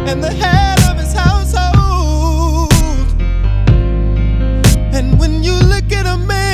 and the head of his household. And when you look at him